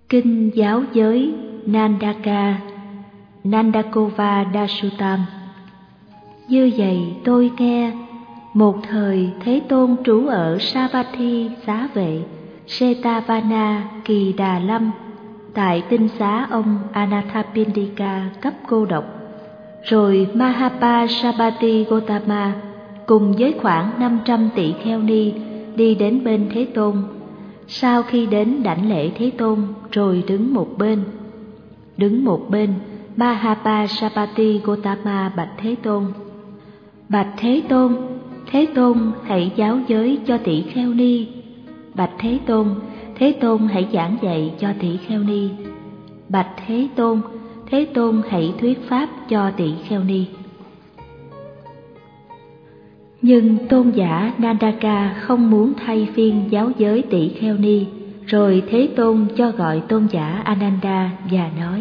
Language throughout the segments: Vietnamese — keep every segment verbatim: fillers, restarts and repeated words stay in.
Kinh giáo giới Nandaka Nandakova Dashutam. Như vậy tôi nghe, một thời Thế Tôn trú ở Savatthi xá vệ Setavana Kỳ Đà Lâm, tại tinh xá ông Anathapindika cấp cô độc. Rồi Mahapasabati Gotama cùng với khoảng năm trăm tỷ kheo ni đi đến bên Thế Tôn. Sau khi đến đảnh lễ Thế Tôn rồi đứng một bên. Đứng một bên, Mahapasabati Gotama bạch Thế Tôn: Bạch Thế Tôn, Thế Tôn hãy giáo giới cho tỷ kheo ni. Bạch Thế Tôn, Thế Tôn hãy giảng dạy cho tỷ kheo ni. Bạch Thế Tôn, Thế Tôn hãy thuyết pháp cho tỷ kheo ni. Nhưng tôn giả Nandaka không muốn thay phiên giáo giới tỷ kheo ni. Rồi Thế Tôn cho gọi tôn giả Ananda và nói: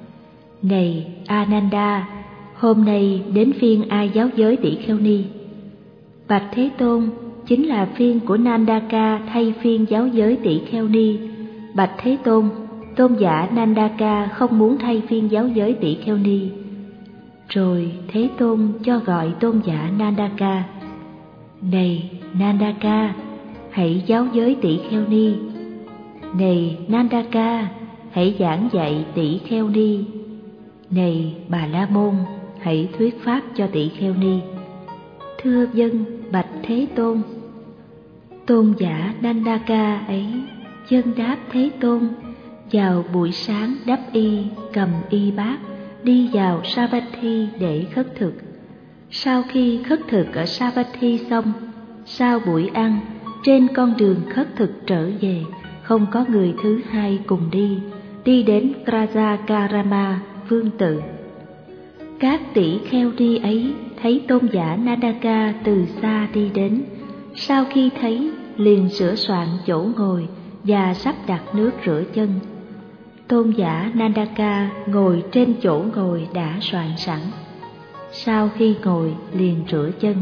Này Ananda, hôm nay đến phiên ai giáo giới tỷ kheo ni? Bạch Thế Tôn, chính là phiên của Nandaka thay phiên giáo giới tỷ kheo ni. Bạch Thế Tôn, tôn giả Nandaka không muốn thay phiên giáo giới tỷ kheo ni. Rồi Thế Tôn cho gọi tôn giả Nandaka: Này Nandaka, hãy giáo giới tỷ kheo ni. Này Nandaka, hãy giảng dạy tỷ kheo ni. Này Bà La Môn, hãy thuyết pháp cho tỷ kheo ni. Thưa vâng, bạch Thế Tôn. Tôn giả Nandaka ấy vâng đáp Thế Tôn. Vào buổi sáng đắp y, cầm y bát, đi vào Savatthi để khất thực. Sau khi khất thực ở Savatthi xong, sau buổi ăn, trên con đường khất thực trở về, không có người thứ hai cùng đi, đi đến Krajakarama vương tự. Các tỷ kheo ni ấy thấy tôn giả Nandaka từ xa đi đến, sau khi thấy liền sửa soạn chỗ ngồi và sắp đặt nước rửa chân. Tôn giả Nandaka ngồi trên chỗ ngồi đã soạn sẵn. Sau khi ngồi liền rửa chân.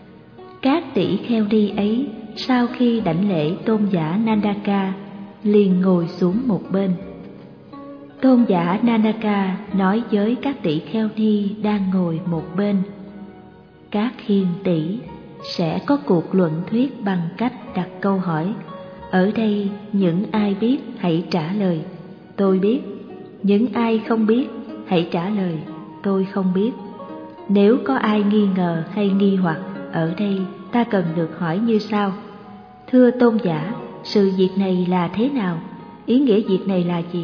Các tỷ kheo ni ấy sau khi đảnh lễ tôn giả Nandaka liền ngồi xuống một bên. Tôn giả Nandaka nói với các tỷ kheo ni đang ngồi một bên: Các hiền tỷ, sẽ có cuộc luận thuyết bằng cách đặt câu hỏi. Ở đây những ai biết hãy trả lời, tôi biết. Những ai không biết hãy trả lời, tôi không biết. Nếu có ai nghi ngờ hay nghi hoặc, ở đây ta cần được hỏi như sau: Thưa tôn giả, sự việc này là thế nào? Ý nghĩa việc này là gì?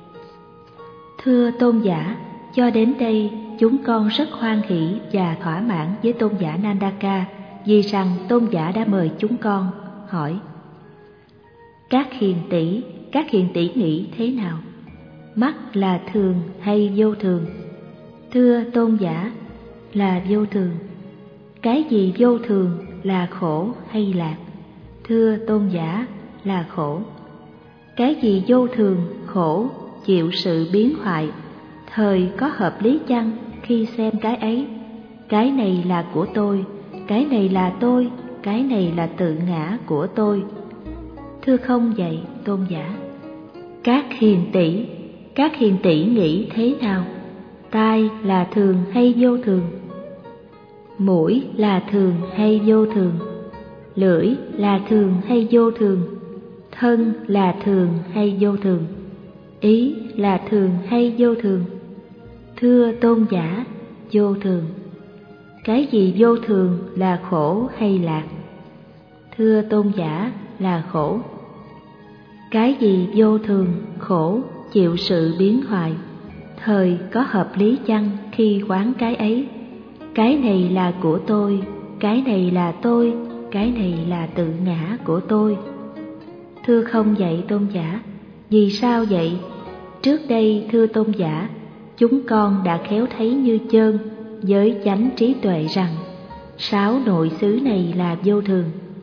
Thưa tôn giả, cho đến đây chúng con rất hoan hỷ và thỏa mãn với tôn giả Nandaka, vì rằng tôn giả đã mời chúng con. Hỏi: Các hiền tỷ, các hiền tỷ nghĩ thế nào? Mắt là thường hay vô thường? Thưa tôn giả, là vô thường. Cái gì vô thường, là khổ hay lạc? Thưa tôn giả, là khổ. Cái gì vô thường, khổ, chịu sự biến hoại, thời có hợp lý chăng khi xem cái ấy? Cái này là của tôi, cái này là tôi, cái này là tự ngã của tôi. Thưa không vậy tôn giả. Các hiền tỷ, các hiền tỷ nghĩ thế nào? Tai là thường hay vô thường? Mũi là thường hay vô thường? Lưỡi là thường hay vô thường? Thân là thường hay vô thường? Ý là thường hay vô thường? Thưa tôn giả, vô thường. Cái gì vô thường, là khổ hay lạc? Thưa tôn giả, là khổ. Cái gì vô thường, khổ, chịu sự biến hoại, thời có hợp lý chăng khi quán cái ấy? Cái này là của tôi, cái này là tôi, cái này là tự ngã của tôi. Thưa không vậy tôn giả. Vì sao vậy? Trước đây thưa tôn giả, chúng con đã khéo thấy như chơn với chánh trí tuệ rằng sáu nội xứ này là vô thường.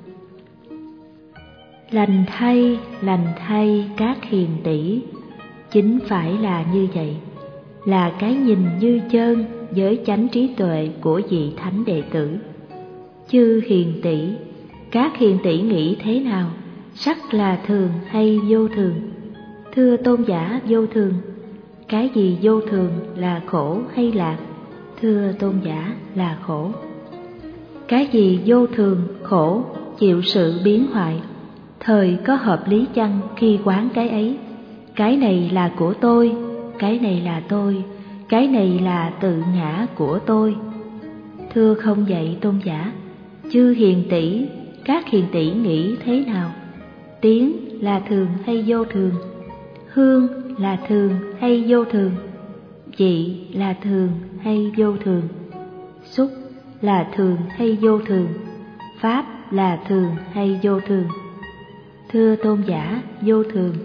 Lành thay, lành thay các hiền tỷ, chính phải là như vậy, là cái nhìn như chơn với chánh trí tuệ của vị thánh đệ tử. Chư hiền tỷ, các hiền tỷ nghĩ thế nào? Sắc là thường hay vô thường? Thưa tôn giả vô thường, cái gì vô thường, là khổ hay lạc? Thưa tôn giả, là khổ. Cái gì vô thường, khổ, chịu sự biến hoại, thời có hợp lý chăng khi quán cái ấy? Cái này là của tôi, cái này là tôi, cái này là tự ngã của tôi. Thưa không vậy tôn giả, chư hiền tỷ, các hiền tỷ nghĩ thế nào? Tiếng là thường hay vô thường? Hương là thường hay vô thường? Vị là thường hay vô thường? Xúc là thường hay vô thường? Pháp là thường hay vô thường? Thưa tôn giả, vô thường.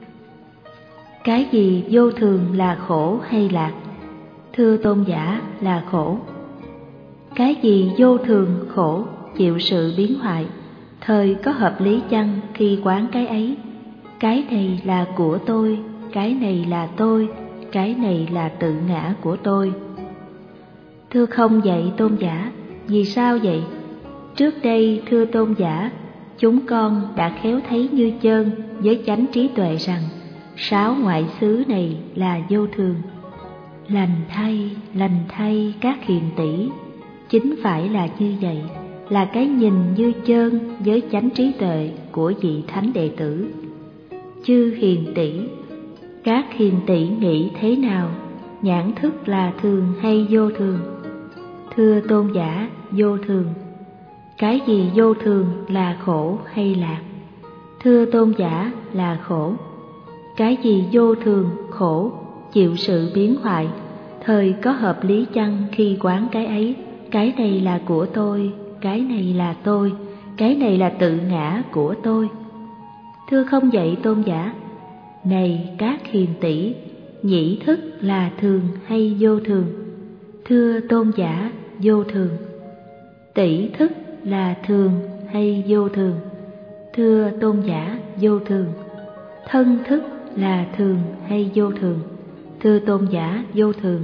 Cái gì vô thường, là khổ hay lạc? Thưa tôn giả, là khổ. Cái gì vô thường, khổ, chịu sự biến hoại, thời có hợp lý chăng khi quán cái ấy? Cái này là của tôi, cái này là tôi, cái này là tự ngã của tôi. Thưa không vậy tôn giả, vì sao vậy? Trước đây thưa tôn giả, chúng con đã khéo thấy như chơn với chánh trí tuệ rằng sáu ngoại xứ này là vô thường. Lành thay, lành thay các hiền tỷ, chính phải là như vậy, là cái nhìn như chơn với chánh trí tuệ của vị thánh đệ tử. Chư hiền tỷ, các hiền tỷ nghĩ thế nào? Nhãn thức là thường hay vô thường? Thưa tôn giả, vô thường. Cái gì vô thường, là khổ hay lạc? Thưa tôn giả, là khổ. Cái gì vô thường, khổ, chịu sự biến hoại, thời có hợp lý chăng khi quán cái ấy? Cái này là của tôi, cái này là tôi, cái này là tự ngã của tôi. Thưa không vậy tôn giả. Này các hiền tỷ, nhĩ thức là thường hay vô thường? Thưa tôn giả, vô thường. Tỷ thức là thường hay vô thường? Thưa tôn giả, vô thường. Thân thức là thường hay vô thường? Thưa tôn giả, vô thường.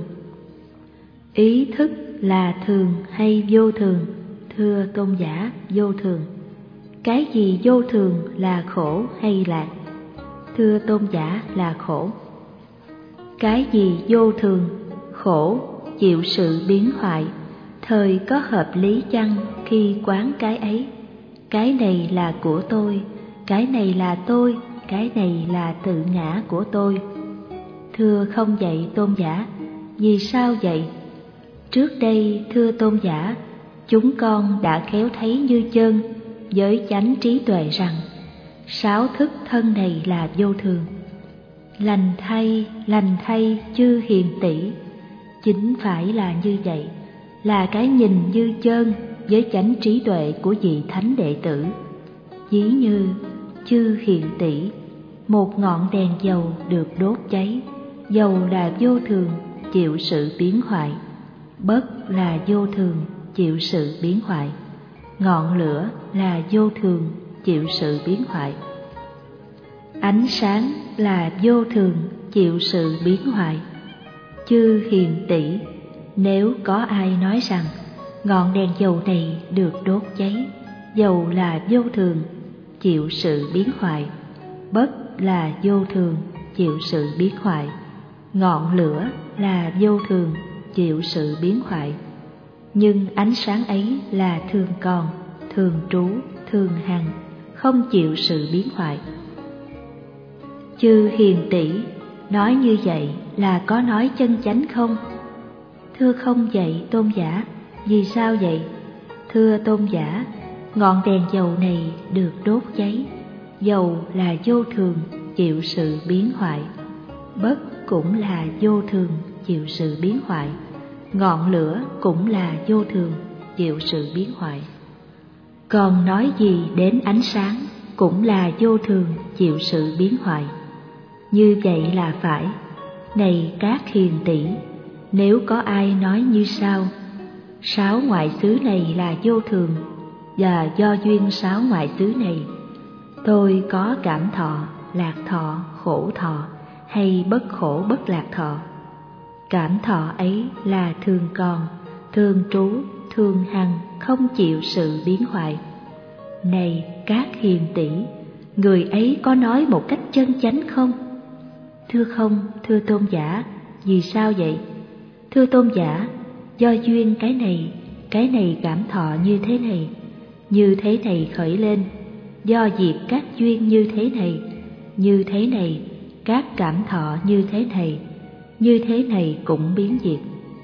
Ý thức là thường hay vô thường? Thưa tôn giả, vô thường. Cái gì vô thường, là khổ hay lạc? Thưa tôn giả, là khổ. Cái gì vô thường, khổ, chịu sự biến hoại, thời có hợp lý chăng khi quán cái ấy? Cái này là của tôi, cái này là tôi, cái này là tự ngã của tôi. Thưa không vậy tôn giả, vì sao vậy? Trước đây thưa tôn giả, chúng con đã khéo thấy như chơn với chánh trí tuệ rằng sáu thức thân này là vô thường. Lành thay, lành thay chư hiền tỷ, chính phải là như vậy, là cái nhìn như chơn với chánh trí tuệ của vị thánh đệ tử. Ví như chư hiền tỷ, một ngọn đèn dầu được đốt cháy, dầu là vô thường, chịu sự biến hoại. Bất là vô thường, chịu sự biến hoại. Ngọn lửa là vô thường, chịu sự biến hoại. Ánh sáng là vô thường, chịu sự biến hoại. Chư hiền tỷ, nếu có ai nói rằng ngọn đèn dầu này được đốt cháy, dầu là vô thường, chịu sự biến hoại. Bất là vô thường, chịu sự biến hoại. Ngọn lửa là vô thường, chịu sự biến hoại. Nhưng ánh sáng ấy là thường còn, thường trú, thường hằng, không chịu sự biến hoại. Chư hiền tỷ, nói như vậy là có nói chân chánh không? Thưa không vậy tôn giả, vì sao vậy? Thưa tôn giả, ngọn đèn dầu này được đốt cháy, dầu là vô thường, chịu sự biến hoại. Bất cũng là vô thường, chịu sự biến hoại. Ngọn lửa cũng là vô thường, chịu sự biến hoại. Còn nói gì đến ánh sáng, cũng là vô thường, chịu sự biến hoại. Như vậy là phải. Này các hiền tỷ, nếu có ai nói như sau: sáu ngoại xứ này là vô thường, và do duyên sáu ngoại xứ này, tôi có cảm thọ, lạc thọ, khổ thọ, hay bất khổ bất lạc thọ. Cảm thọ ấy là thường còn, thường trú, thường hằng, không chịu sự biến hoại. Này các hiền tỷ, người ấy có nói một cách chân chánh không? Thưa không, thưa tôn giả, vì sao vậy? Thưa tôn giả, do duyên cái này, cái này cảm thọ như thế này, như thế này khởi lên, do diệt các duyên như thế này, như thế này, các cảm thọ như thế này, như thế này cũng biến diệt.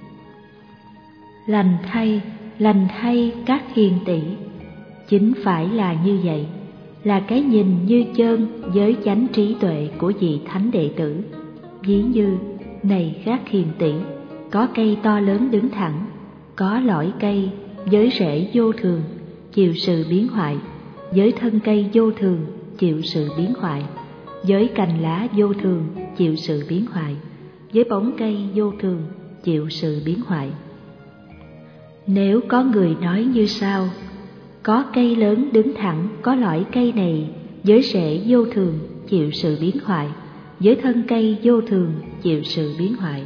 Lành thay, lành thay các hiền tỷ, chính phải là như vậy, là cái nhìn như chơn với chánh trí tuệ của vị thánh đệ tử. Ví như, này các hiền tỷ, có cây to lớn đứng thẳng, có lõi cây với rễ vô thường, chịu sự biến hoại, với thân cây vô thường, chịu sự biến hoại, với cành lá vô thường, chịu sự biến hoại, với bóng cây vô thường, chịu sự biến hoại. Nếu có người nói như sau: có cây lớn đứng thẳng, có lõi cây này, với rễ vô thường, chịu sự biến hoại, với thân cây vô thường, chịu sự biến hoại,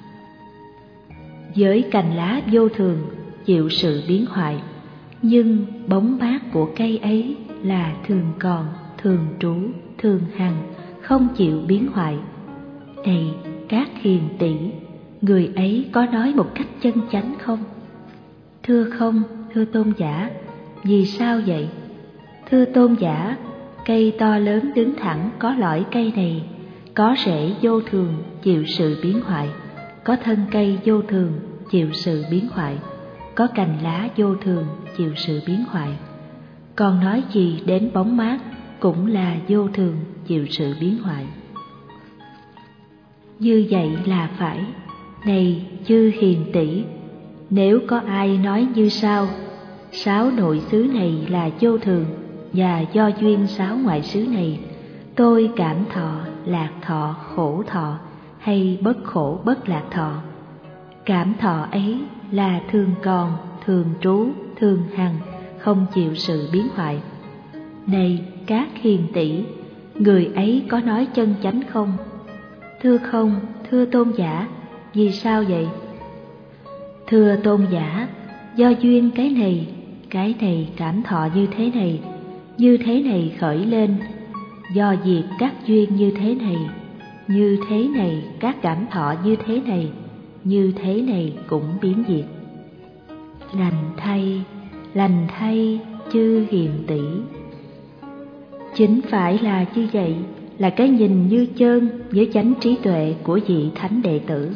với cành lá vô thường, chịu sự biến hoại, nhưng bóng mát của cây ấy là thường còn, thường trú, thường hằng, không chịu biến hoại. Này các hiền tỷ, người ấy có nói một cách chân chánh không? Thưa không, thưa tôn giả, vì sao vậy? Thưa tôn giả, cây to lớn đứng thẳng có lõi cây này, có rễ vô thường, chịu sự biến hoại, có thân cây vô thường, chịu sự biến hoại, có cành lá vô thường, chịu sự biến hoại. Còn nói gì đến bóng mát cũng là vô thường, chịu sự biến hoại. Như vậy là phải. Này chư hiền tỷ, nếu có ai nói như sau: sáu nội xứ này là vô thường, và do duyên sáu ngoại xứ này, tôi cảm thọ, lạc thọ, khổ thọ, hay bất khổ bất lạc thọ. Cảm thọ ấy là thường còn, thường trú, thường hằng, không chịu sự biến hoại. Này các hiền tỷ, người ấy có nói chân chánh không? Thưa không, thưa tôn giả, vì sao vậy? Thưa tôn giả, do duyên cái này, cái này cảm thọ như thế này, như thế này khởi lên, do diệt các duyên như thế này, như thế này các cảm thọ như thế này, như thế này cũng biến diệt. Lành thay, lành thay chư hiền tỷ, chính phải là như vậy, là cái nhìn như chơn với chánh trí tuệ của vị thánh đệ tử.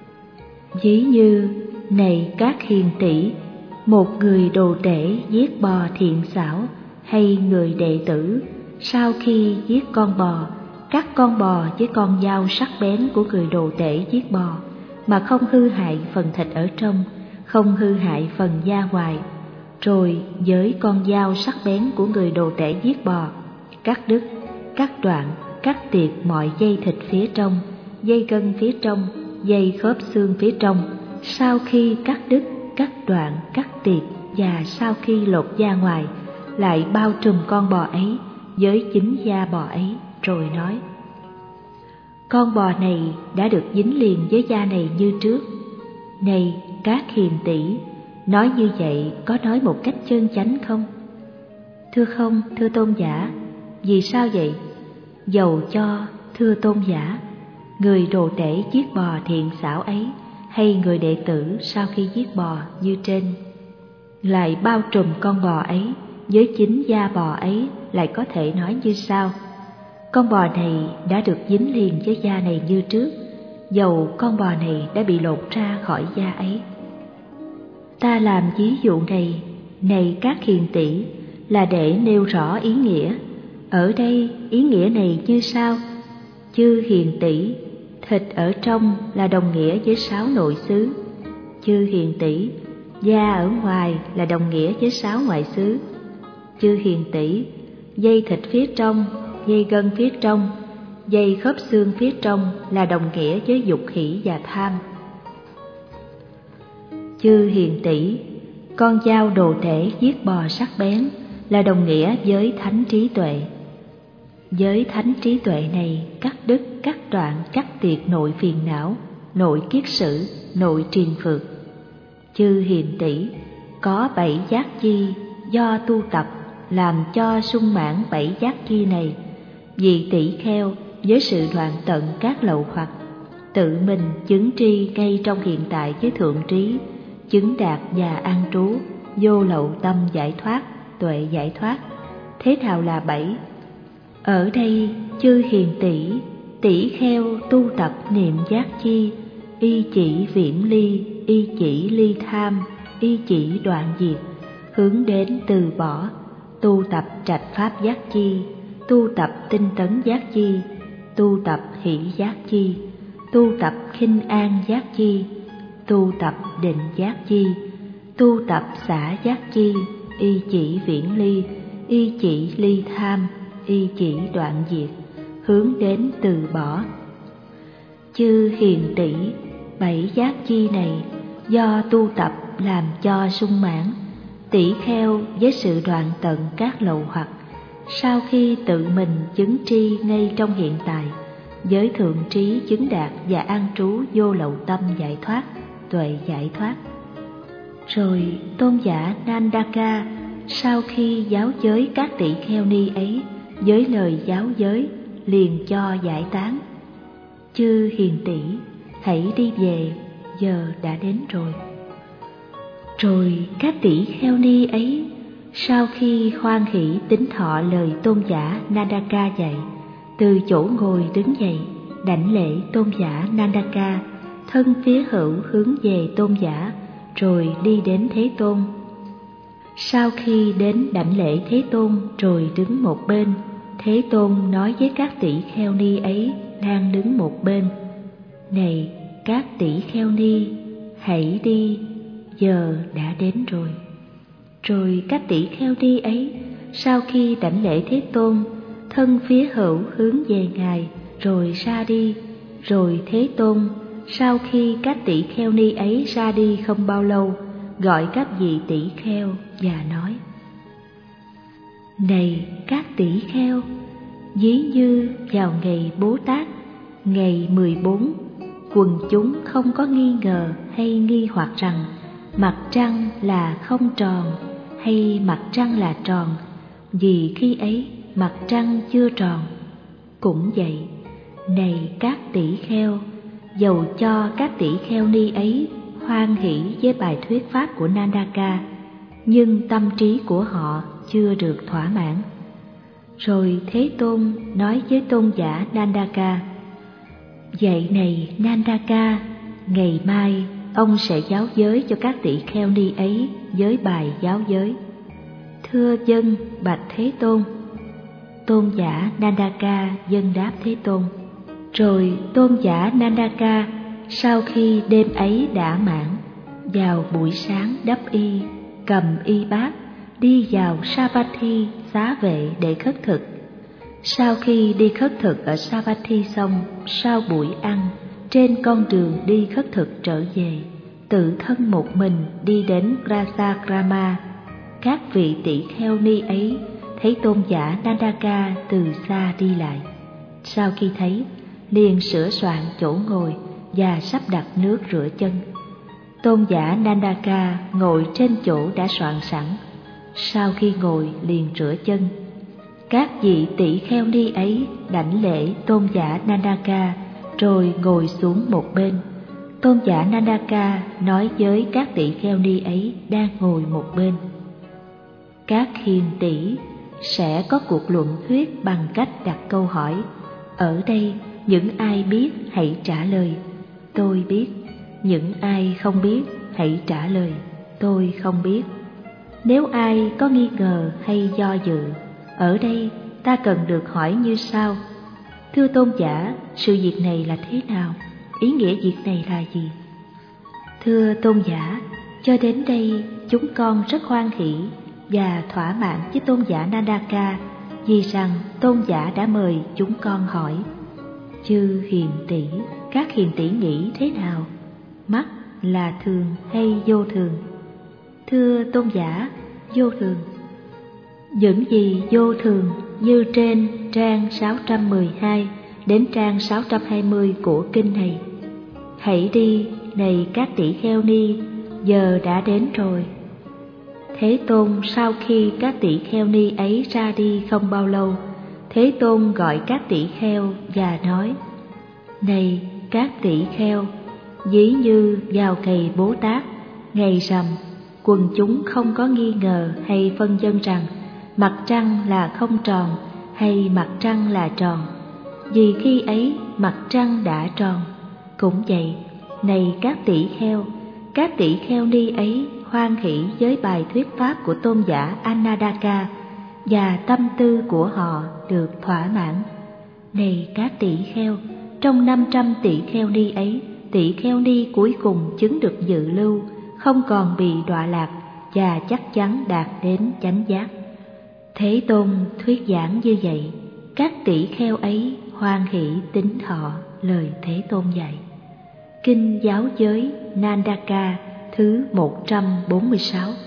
Ví như, này các hiền tỷ, một người đồ tể giết bò thiện xảo, hay người đệ tử sau khi giết con bò, cắt con bò với con dao sắc bén của người đồ tể giết bò, mà không hư hại phần thịt ở trong, không hư hại phần da ngoài, rồi với con dao sắc bén của người đồ tể giết bò, cắt đứt, cắt đoạn, cắt tiệt mọi dây thịt phía trong, dây gân phía trong, dây khớp xương phía trong. Sau khi cắt đứt, cắt đoạn, cắt tiệt, và sau khi lột da ngoài, lại bao trùm con bò ấy với chính da bò ấy, rồi nói: con bò này đã được dính liền với da này như trước. Này các hiền tỷ, nói như vậy có nói một cách chân chánh không? Thưa không, thưa tôn giả, vì sao vậy? Dầu cho, thưa tôn giả, người đồ tể giết bò thiện xảo ấy, hay người đệ tử sau khi giết bò như trên, lại bao trùm con bò ấy với chính da bò ấy, lại có thể nói như sau: con bò này đã được dính liền với da này như trước, dầu con bò này đã bị lột ra khỏi da ấy. Ta làm ví dụ này, này các hiền tỷ, là để nêu rõ ý nghĩa. Ở đây ý nghĩa này như sau: chư hiền tỷ, thịt ở trong là đồng nghĩa với sáu nội xứ. Chư hiền tỷ, da ở ngoài là đồng nghĩa với sáu ngoại xứ. Chư hiền tỷ, dây thịt phía trong, dây gân phía trong, dây khớp xương phía trong là đồng nghĩa với dục hỷ và tham. Chư hiền tỷ, con dao đồ tể giết bò sắc bén là đồng nghĩa với thánh trí tuệ. Với thánh trí tuệ này, cắt đứt, cắt đoạn, cắt tiệt nội phiền não, nội kiết sử, nội triền phược. Chư hiền tỷ, có bảy giác chi do tu tập làm cho sung mãn bảy giác chi này. Vị tỷ kheo với sự đoạn tận các lậu hoặc, tự mình chứng tri ngay trong hiện tại với thượng trí, chứng đạt và an trú, vô lậu tâm giải thoát, tuệ giải thoát. Thế nào là bảy? Ở đây chư hiền tỷ, tỷ kheo tu tập niệm giác chi, y chỉ viễn ly, y chỉ ly tham, y chỉ đoạn diệt, hướng đến từ bỏ, tu tập trạch pháp giác chi, tu tập tinh tấn giác chi, tu tập hỷ giác chi, tu tập khinh an giác chi, tu tập định giác chi, tu tập xả giác chi, y chỉ viễn ly, y chỉ ly tham, y chỉ đoạn diệt, hướng đến từ bỏ. Chư hiền tỷ, bảy giác chi này do tu tập làm cho sung mãn, tỷ kheo với sự đoạn tận các lậu hoặc, sau khi tự mình chứng tri ngay trong hiện tại, với thượng trí chứng đạt và an trú vô lậu tâm giải thoát, tuệ giải thoát. Rồi tôn giả Nandaka sau khi giáo giới các tỷ kheo ni ấy với lời giáo giới liền cho giải tán: chư hiền tỷ, hãy đi về, giờ đã đến rồi. Rồi các tỷ kheo ni ấy sau khi hoan hỷ tín thọ lời tôn giả Nandaka dạy, từ chỗ ngồi đứng dậy, đảnh lễ tôn giả Nandaka, thân phía hữu hướng về tôn giả, rồi đi đến Thế Tôn. Sau khi đến đảnh lễ Thế Tôn rồi đứng một bên, Thế Tôn nói với các tỷ kheo ni ấy đang đứng một bên: này các tỷ kheo ni, hãy đi, giờ đã đến rồi. Rồi các tỷ kheo ni ấy sau khi đảnh lễ Thế Tôn, thân phía hữu hướng về Ngài rồi ra đi. Rồi Thế Tôn sau khi các tỷ kheo ni ấy ra đi không bao lâu, gọi các vị tỷ kheo và nói: này các tỷ kheo, ví như vào ngày Bố Tát, ngày mười bốn, quần chúng không có nghi ngờ hay nghi hoặc rằng mặt trăng là không tròn hay mặt trăng là tròn, vì khi ấy mặt trăng chưa tròn. Cũng vậy, này các tỷ kheo, dầu cho các tỷ kheo ni ấy hoan hỷ với bài thuyết pháp của Nandaka, nhưng tâm trí của họ chưa được thỏa mãn. Rồi Thế Tôn nói với tôn giả Nandaka: vậy này Nandaka, ngày mai ông sẽ giáo giới cho các tỷ kheo ni ấy với bài giáo giới. Thưa vâng, bạch Thế Tôn. Tôn giả Nandaka vâng đáp Thế Tôn. Rồi tôn giả Nandaka sau khi đêm ấy đã mãn, vào buổi sáng đắp y, cầm y bát, đi vào Savatthi xá vệ để khất thực. Sau khi đi khất thực ở Savatthi xong, sau buổi ăn, trên con đường đi khất thực trở về, tự thân một mình đi đến Rasakrama. Các vị tỷ kheo ni ấy thấy tôn giả Nandaka từ xa đi lại. Sau khi thấy, liền sửa soạn chỗ ngồi và sắp đặt nước rửa chân. Tôn giả Nandaka ngồi trên chỗ đã soạn sẵn. Sau khi ngồi liền rửa chân. Các vị tỷ kheo ni ấy đảnh lễ tôn giả Nandaka rồi ngồi xuống một bên. Tôn giả Nandaka nói với các tỷ kheo ni ấy đang ngồi một bên: các hiền tỷ, sẽ có cuộc luận thuyết bằng cách đặt câu hỏi. Ở đây những ai biết hãy trả lời, tôi biết. Những ai không biết hãy trả lời, tôi không biết. Nếu ai có nghi ngờ hay do dự, ở đây ta cần được hỏi như sau: thưa tôn giả, sự việc này là thế nào? Ý nghĩa việc này là gì? Thưa tôn giả, cho đến đây chúng con rất hoan hỷ và thỏa mãn với tôn giả Nandaka, vì rằng tôn giả đã mời chúng con hỏi. Chư hiền tỷ, các hiền tỷ nghĩ thế nào? Mắt là thường hay vô thường? Thưa tôn giả, vô thường. Những gì vô thường như trên trang sáu trăm mười hai đến trang sáu trăm hai mươi của kinh này. Hãy đi, này các tỷ kheo ni, giờ đã đến rồi. Thế Tôn sau khi các tỷ kheo ni ấy ra đi không bao lâu, Thế Tôn gọi các tỷ kheo và nói: Này các tỷ kheo, ví như vào ngày Bố Tát, ngày rằm, quần chúng không có nghi ngờ hay phân vân rằng mặt trăng là không tròn hay mặt trăng là tròn, vì khi ấy mặt trăng đã tròn. Cũng vậy, này các tỷ kheo, các tỷ kheo ni ấy hoan hỷ với bài thuyết pháp của tôn giả Anandaka, và tâm tư của họ được thỏa mãn. Này các tỷ kheo, trong năm trăm tỷ kheo ni ấy, tỷ kheo ni cuối cùng chứng được dự lưu, không còn bị đọa lạc và chắc chắn đạt đến chánh giác. Thế Tôn thuyết giảng như vậy, các tỷ kheo ấy hoan hỷ tín thọ lời Thế Tôn dạy. Kinh Giáo giới Nandaka thứ một trăm bốn mươi sáu.